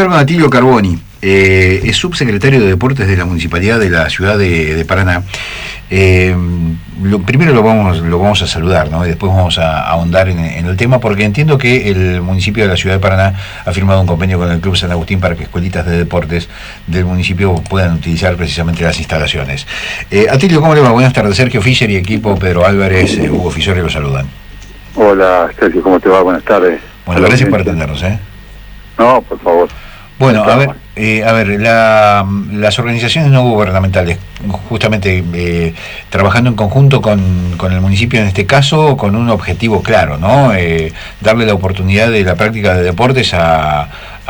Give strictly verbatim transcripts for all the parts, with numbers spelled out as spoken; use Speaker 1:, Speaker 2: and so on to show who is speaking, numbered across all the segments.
Speaker 1: hablar con Atilio Carboni, eh, es subsecretario de Deportes de la Municipalidad de la Ciudad de, de Paraná. Eh, lo, primero lo vamos, lo vamos a saludar, ¿no? Y después vamos a, a ahondar en, en el tema, porque entiendo que el municipio de la Ciudad de Paraná ha firmado un convenio con el Club San Agustín para que escuelitas de deportes del municipio puedan utilizar precisamente las instalaciones. Eh, Atilio, ¿cómo le va? Buenas tardes. Sergio Fischer y equipo, Pedro Álvarez, eh, Hugo Fisore lo saludan.
Speaker 2: Hola, Sergio, ¿cómo te va? Buenas tardes.
Speaker 1: Bueno,
Speaker 2: Hola,
Speaker 1: gracias por atendernos, ¿eh?
Speaker 2: No, por favor.
Speaker 1: Bueno, a ver, eh, a ver, la, las organizaciones no gubernamentales, justamente eh, trabajando en conjunto con, con el municipio en este caso, con un objetivo claro, ¿no? Eh, darle la oportunidad de la práctica de deportes a,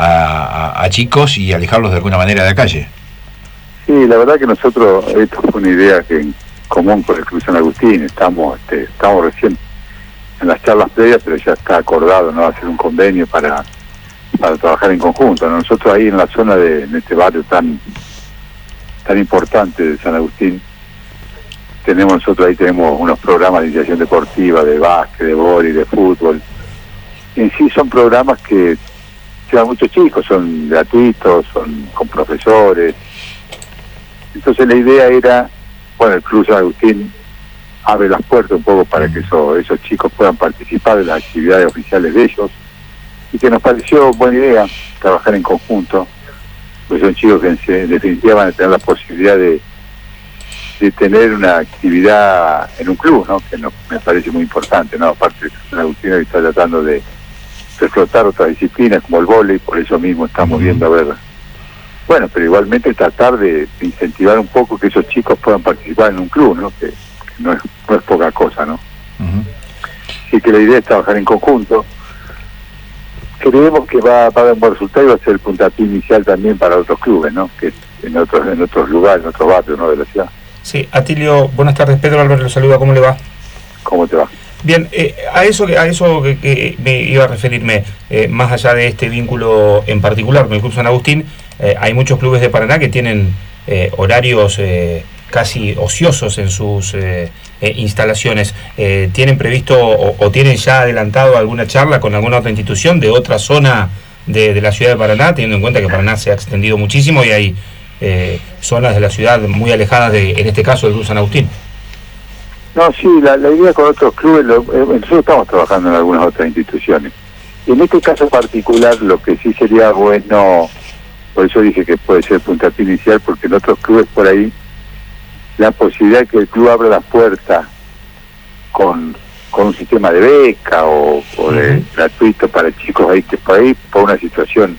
Speaker 1: a, a chicos y alejarlos de alguna manera de la calle.
Speaker 2: Sí, la verdad que nosotros, esto fue una idea que en común con el Club San Agustín, estamos, este, estamos recién en las charlas previas, pero ya está acordado, ¿no? Hacer un convenio para... para trabajar en conjunto, ¿no? Nosotros ahí en la zona de, en este barrio tan tan importante de San Agustín, tenemos nosotros ahí tenemos unos programas de iniciación deportiva, de básquet, de vóley, de fútbol. En sí son programas que llevan muchos chicos, son gratuitos, son con profesores. Entonces la idea era, bueno, el Club San Agustín abre las puertas un poco para que eso, esos chicos puedan participar de las actividades oficiales de ellos, y que nos pareció buena idea trabajar en conjunto, pues son chicos que en definitiva van a tener la posibilidad de, de tener una actividad en un club, ¿no? Que nos, me parece muy importante, ¿no? Aparte, San Agustín hoy está tratando de, de explotar otras disciplinas como el vóley, por eso mismo estamos viendo a ver. Bueno, pero igualmente tratar de, de incentivar un poco que esos chicos puedan participar en un club, ¿no? Que, que no, es, no es poca cosa, ¿no? Uh-huh. Así que la idea es trabajar en conjunto. Creemos que va, va a dar un buen resultado y va a ser el puntapié inicial también para otros clubes, ¿no? Que en otros en otros lugares, en otros barrios, ¿no? De la ciudad.
Speaker 3: Sí, Atilio, buenas tardes. Pedro Álvarez lo saluda, ¿cómo le va?
Speaker 2: ¿Cómo te va?
Speaker 3: Bien, eh, a eso que a eso que, que me iba a referirme, eh, más allá de este vínculo en particular con el Club San Agustín, eh, hay muchos clubes de Paraná que tienen eh, horarios eh, casi ociosos en sus eh, eh, instalaciones. Eh, ¿Tienen previsto o, o tienen ya adelantado alguna charla con alguna otra institución de otra zona de, de la ciudad de Paraná, teniendo en cuenta que Paraná se ha extendido muchísimo y hay eh, zonas de la ciudad muy alejadas de, en este caso, del Club San Agustín?
Speaker 2: No, sí, la, la idea con otros clubes, lo, eh, nosotros estamos trabajando en algunas otras instituciones. En este caso particular, lo que sí sería bueno, por eso dije que puede ser puntapié inicial, porque en otros clubes por ahí, la posibilidad de que el club abra las puertas con, con un sistema de beca o, o de uh-huh. gratuito para chicos ahí que por ahí, por una situación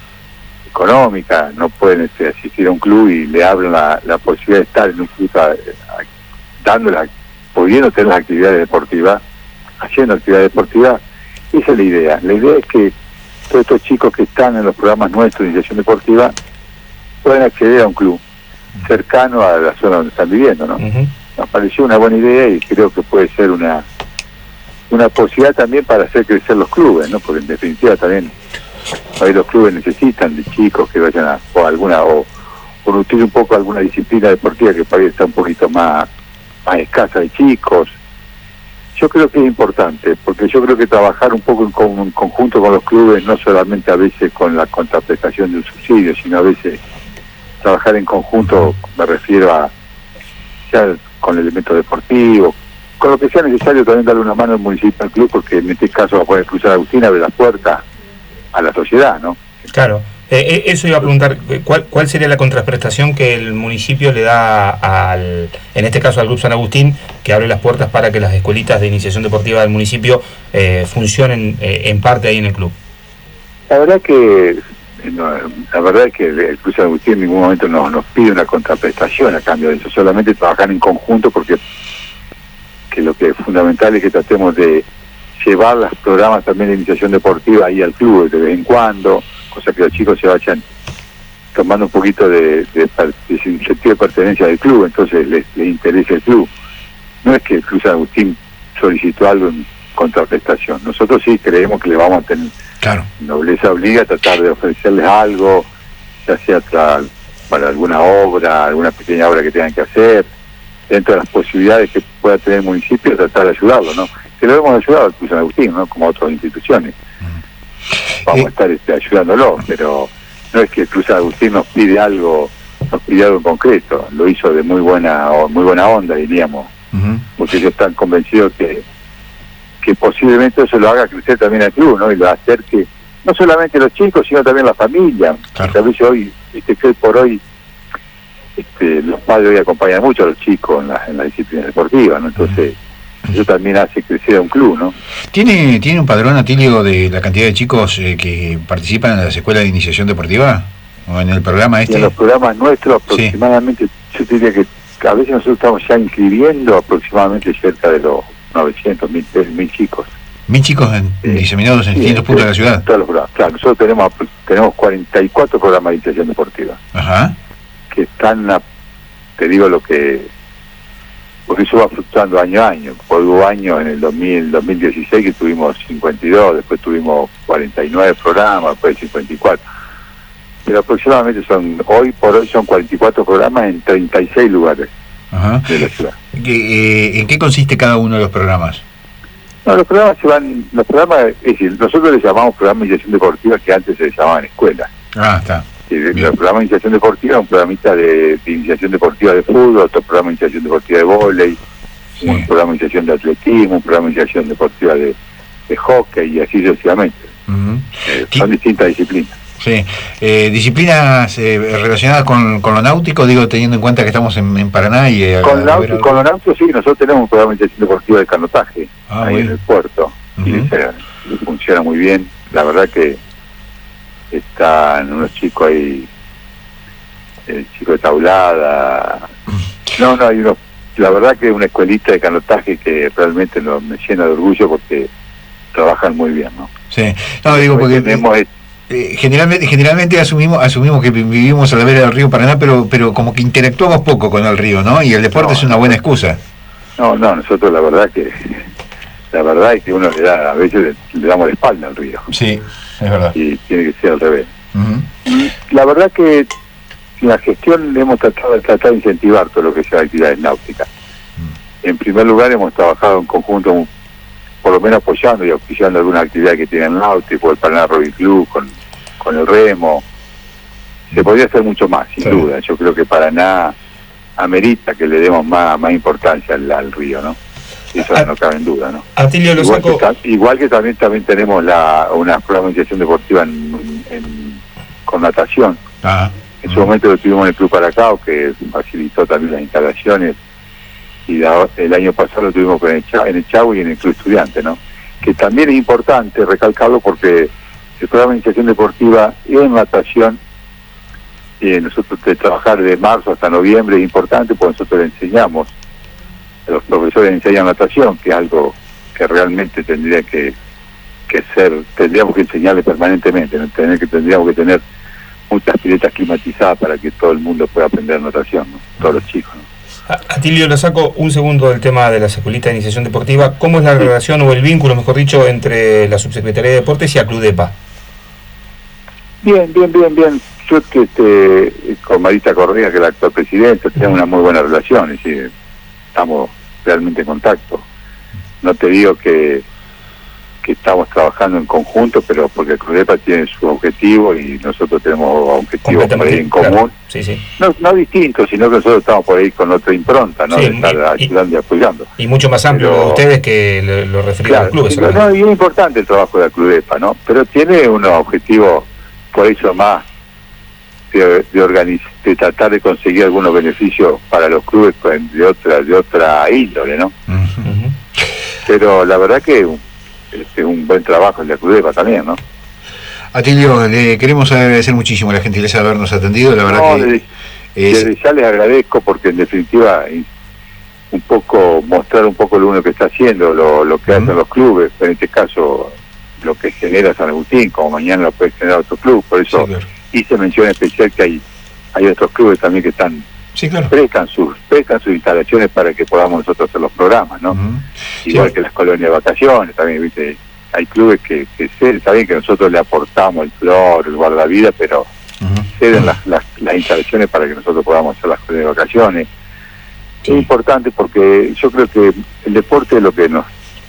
Speaker 2: económica, no pueden este, asistir a un club y le abren la, la posibilidad de estar en un club a, a, dándola, pudiendo tener las actividades deportivas, haciendo actividades deportivas. Esa es la idea. La idea es que todos estos chicos que están en los programas nuestros de iniciación deportiva puedan acceder a un club cercano a la zona donde están viviendo, ¿no? Uh-huh. Nos pareció una buena idea y creo que puede ser una una posibilidad también para hacer crecer los clubes, ¿no? Porque en definitiva también ahí los clubes necesitan de chicos que vayan a o alguna o, o nutrir un poco alguna disciplina deportiva que para ahí está un poquito más, más escasa de chicos. Yo creo que es importante, porque yo creo que trabajar un poco en, con, en conjunto con los clubes, no solamente a veces con la contraprestación de un subsidio, sino a veces trabajar en conjunto, me refiero a ya con elementos deportivos, con lo que sea necesario también darle una mano al municipio, al club, porque en este caso va a poder Cruz San Agustín, abre las puertas a la sociedad, ¿no?
Speaker 3: Claro, eh, eso iba a preguntar, ¿cuál, ¿cuál sería la contraprestación que el municipio le da al, en este caso al Club San Agustín, que abre las puertas para que las escuelitas de iniciación deportiva del municipio eh, funcionen eh, en parte ahí en el club?
Speaker 2: La verdad que No, la verdad es que el Club San Agustín en ningún momento nos, nos pide una contraprestación a cambio de eso, solamente trabajar en conjunto, porque que lo que es fundamental es que tratemos de llevar los programas también de iniciación deportiva ahí al club de vez en cuando, cosa que los chicos se vayan tomando un poquito de, de, de sentido de pertenencia del club, entonces les, les interesa el club. No es que el Club San Agustín solicitó algo en contraprestación, nosotros sí creemos que le vamos a tener.
Speaker 1: Claro.
Speaker 2: Nobleza obliga a tratar de ofrecerles algo, ya sea tra- para alguna obra, alguna pequeña obra que tengan que hacer, dentro de las posibilidades que pueda tener el municipio, tratar de ayudarlo, ¿no? Que lo hemos ayudado al Club San Agustín, ¿no? Como a otras instituciones. Uh-huh. Vamos eh. a estar este, ayudándolo, pero no es que el Club San Agustín nos pide algo, nos pide algo en concreto, lo hizo de muy buena muy buena onda, diríamos, uh-huh. porque ellos están convencidos que que posiblemente eso lo haga crecer también al club, ¿no? Y lo acerque no solamente los chicos, sino también la familia. Claro. A veces hoy, este, que hoy por hoy este, los padres hoy acompañan mucho a los chicos en la, en la disciplina deportiva, ¿no? Entonces, uh-huh. eso también hace crecer a un club, ¿no?
Speaker 1: ¿Tiene tiene un padrón, Atilio, de la cantidad de chicos eh, que participan en las escuelas de iniciación deportiva? ¿O en el programa este?
Speaker 2: Y en los programas nuestros aproximadamente, sí. yo diría que a veces nosotros estamos ya inscribiendo aproximadamente cerca de los novecientos, mil chicos.
Speaker 1: ¿Mil chicos en, eh, diseminados en sí, distintos puntos de la ciudad?
Speaker 2: Todos los programas. Claro, nosotros tenemos tenemos cuarenta y cuatro programas de iniciación deportiva.
Speaker 1: Ajá.
Speaker 2: Que están, a, te digo lo que... Porque eso va fluctuando año a año. Hubo años en el dos mil, dos mil dieciséis que tuvimos cincuenta y dos, después tuvimos cuarenta y nueve programas, después cincuenta y cuatro. Pero aproximadamente son, hoy por hoy son cuarenta y cuatro programas en treinta y seis lugares. Ajá. De la ciudad.
Speaker 1: Eh, ¿En qué consiste cada uno de los programas?
Speaker 2: No, los programas se van, los programas, es decir, nosotros les llamamos programas de iniciación deportiva que antes se les llamaban escuelas.
Speaker 1: Ah, está.
Speaker 2: Sí, el programa de iniciación deportiva, un programita de, de iniciación deportiva de fútbol, otro programa de iniciación deportiva de vóley, sí. un programa de iniciación de atletismo, un programa de iniciación deportiva de, de hockey y así sucesivamente. Uh-huh. eh, son distintas disciplinas.
Speaker 1: Sí, eh, disciplinas eh, relacionadas con, con lo náutico, digo, teniendo en cuenta que estamos en, en Paraná y... Eh,
Speaker 2: con, náutico, con lo náutico, sí, nosotros tenemos un programa de iniciación deportiva de canotaje, ah, ahí bien. en el puerto, uh-huh. y se, funciona muy bien, la verdad que están unos chicos ahí, el chico de tablada, no, no, hay unos, la verdad que es una escuelita de canotaje que realmente no, me llena de orgullo porque trabajan muy bien, ¿no?
Speaker 1: Sí, no, digo porque... Tenemos Eh, generalmente generalmente asumimos asumimos que vivimos a la vera del río Paraná, pero pero como que interactuamos poco con el río, ¿no? Y el deporte no, es una buena excusa.
Speaker 2: No, no, nosotros la verdad que la verdad es que uno le da, a veces le, le damos la espalda al río.
Speaker 1: Sí, es verdad.
Speaker 2: Y tiene que ser al revés. Uh-huh. La verdad que en la gestión hemos tratado de tratar de incentivar todo lo que sea actividades náuticas. Uh-huh. En primer lugar hemos trabajado en conjunto, por lo menos apoyando y auspiciando alguna actividad que tienen náutico, el Paraná Rowing Club, con, con el remo. Se podría hacer mucho más, sin sí. duda. Yo creo que Paraná amerita que le demos más, más importancia al, al río, ¿no? Eso a, no cabe en duda, ¿no?
Speaker 3: Atilio, lo
Speaker 2: igual,
Speaker 3: saco...
Speaker 2: que, igual que también también tenemos la una programación deportiva en, en, con natación.
Speaker 1: Ajá.
Speaker 2: En su momento lo tuvimos en el Club Paracao, que facilitó también las instalaciones. Y la, el año pasado lo tuvimos en el, Chau, en el Chau y en el Club Estudiante, ¿no? Que también es importante recalcarlo porque el programa de iniciación deportiva y en natación, eh, nosotros de trabajar de marzo hasta noviembre es importante porque nosotros le enseñamos, los profesores enseñan natación, que es algo que realmente tendría que, que ser, tendríamos que enseñarle permanentemente, ¿no? Tener que, tendríamos que tener muchas piletas climatizadas para que todo el mundo pueda aprender natación, ¿no? Todos los chicos, ¿no?
Speaker 3: Atilio, le saco un segundo del tema de las escuelitas de iniciación deportiva. ¿Cómo es la relación o el vínculo, mejor dicho, entre la Subsecretaría de Deportes y Acludepa?
Speaker 2: Bien, bien, bien, bien. Yo que este, con Marita Correa, que es la actual presidenta, tenemos una muy buena relación, es decir, estamos realmente en contacto. No te digo que, que estamos trabajando en conjunto, pero porque Acludepa tiene su objetivo y nosotros tenemos objetivos por ahí en común.
Speaker 3: Claro. Sí, sí.
Speaker 2: No, no distintos, sino que nosotros estamos por ahí con otra impronta, ¿no?
Speaker 3: Sí,
Speaker 2: de estar
Speaker 3: y,
Speaker 2: ayudando y apoyando.
Speaker 3: Y mucho más amplio pero, de ustedes que lo, lo referido claro, a los clubes.
Speaker 2: Sí, no, y es importante el trabajo de Acludepa, ¿no? Pero tiene unos objetivos, por eso más, de, de, organiz, de tratar de conseguir algunos beneficios para los clubes de otra de otra índole, ¿no? Uh-huh. Pero la verdad que es un buen trabajo el de Acludepa también, ¿no?
Speaker 1: Atilio, le queremos agradecer muchísimo la gentileza de habernos atendido, la verdad no, que...
Speaker 2: Desde, es... desde ya les agradezco porque en definitiva un poco mostrar un poco lo uno que está haciendo, lo, lo que uh-huh. hacen los clubes, en este caso lo que genera San Agustín, como mañana lo puede generar otro club, por eso sí, claro. hice mención especial que hay hay otros clubes también que están
Speaker 1: sí, claro.
Speaker 2: prestan sus prestan sus instalaciones para que podamos nosotros hacer los programas, ¿no? Uh-huh. Igual sí. que las colonias de vacaciones, también, viste, hay clubes que, que ceden, saben que nosotros le aportamos el flor, el guardavidas, pero uh-huh. ceden uh-huh. las, las, las instalaciones para que nosotros podamos hacer las colonias de vacaciones. Sí. Es importante porque yo creo que el deporte es lo que nos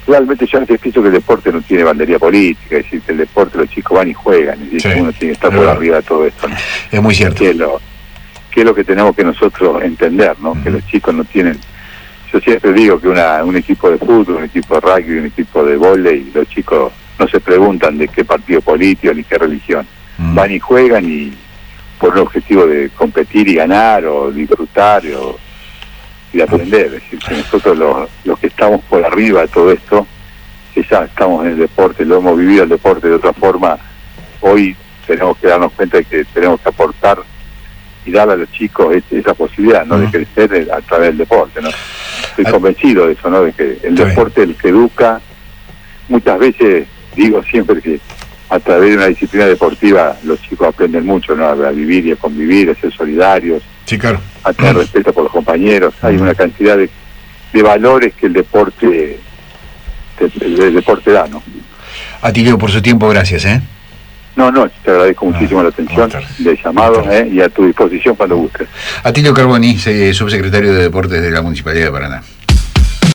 Speaker 2: realmente yo a veces pienso que el deporte no tiene bandería política, es decir, que el deporte los chicos van y juegan, es decir,
Speaker 1: Sí,
Speaker 2: uno tiene que estar
Speaker 1: es
Speaker 2: por
Speaker 1: verdad.
Speaker 2: arriba de todo esto, ¿no?
Speaker 1: Es muy cierto.
Speaker 2: Que es lo, que es lo que tenemos que nosotros entender, ¿no?
Speaker 1: Uh-huh.
Speaker 2: Que los chicos no tienen... Yo siempre digo que una, un equipo de fútbol, un equipo de rugby, un equipo de vóley, los chicos no se preguntan de qué partido político ni qué religión.
Speaker 1: Uh-huh.
Speaker 2: Van y juegan y por un objetivo de competir y ganar o disfrutar o, y de aprender. Es decir, que nosotros los, los que estamos por arriba de todo esto, que ya estamos en el deporte, lo hemos vivido el deporte de otra forma, hoy tenemos que darnos cuenta de que tenemos que aportar y darle a los chicos es, esa posibilidad, ¿no? Uh-huh. De crecer a través del deporte, ¿no? Estoy convencido de eso, ¿no? De que el deporte es el que educa. Muchas veces digo siempre que a través de una disciplina deportiva los chicos aprenden mucho, ¿no? A vivir y a convivir, a ser solidarios,
Speaker 1: sí, claro,
Speaker 2: a tener uh-huh. respeto por los compañeros. Uh-huh. Hay una cantidad de, de valores que el deporte el, el deporte da, ¿no?
Speaker 1: Atilio, por su tiempo, gracias, ¿eh?
Speaker 2: No, no, te agradezco muchísimo ah, la atención del llamado eh, y a tu disposición cuando gustes.
Speaker 1: Atilio Carboni, subsecretario de Deportes de la Municipalidad de Paraná.